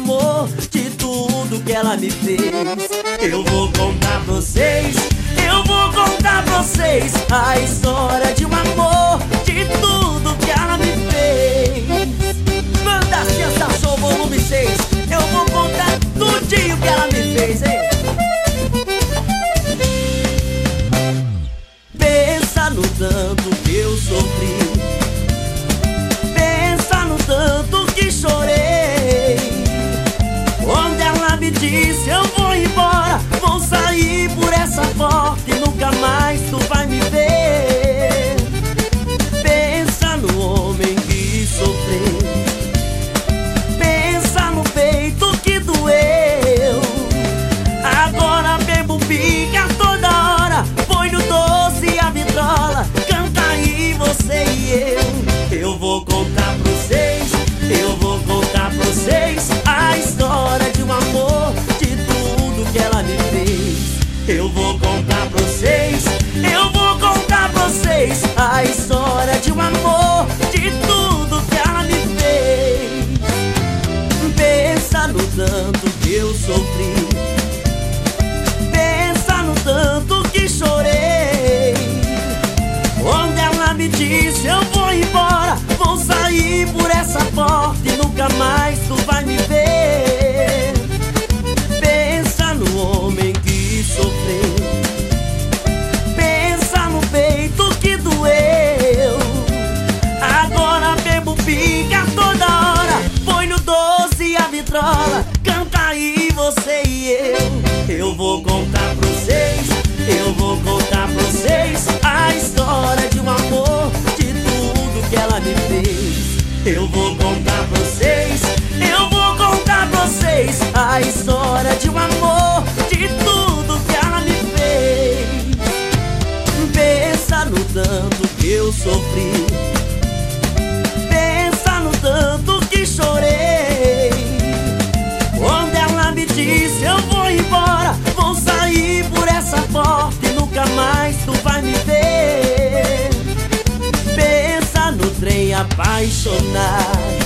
amor, de tudo que ela me fez. Eu vou contar pra vocês, eu vou contar pra vocês a história de um amor, de tudo que ela me fez. Banda Sensação Volume 6, eu vou contar tudinho que ela me fez, hein? Pensa no tanto que eu sofri, pensa no tanto que chorei. Quando ela me disse eu vou embora, vou sair por essa porta e nunca mais tu vai me ver. Pensa no homem que sofreu, pensa no peito que doeu. Agora bebo pica toda hora, põe no doce a vitrola, canta aí você e eu vou contar pra vocês, eu vou contar pra vocês a história de um amor, de tudo que ela me fez. Eu vou contar pra vocês, eu vou contar pra vocês a história de um amor, de tudo que ela me fez. Pensa no tanto que eu sofri, pensa no tanto que chorei. Quando ela me disse eu vou embora, vou sair por essa porta e nunca mais tu vai me ver. Pensa no homem que sofreu, pensa no peito que doeu. Agora bebo pica toda hora, põe no doce a vitrola, canta aí você e eu vou contar pra vocês, eu vou contar pra vocês a história de um amor, de tudo que ela me fez. Eu vou contar pra vocês, eu vou contar pra vocês a história de um amor, de tudo que ela me fez. Pensa no tanto que eu sofri, pensa no tanto que chorei. Quando ela me disse eu vou embora, vou sair por essa porta e nunca mais tu vai me ver. Pensa no trem apaixonado,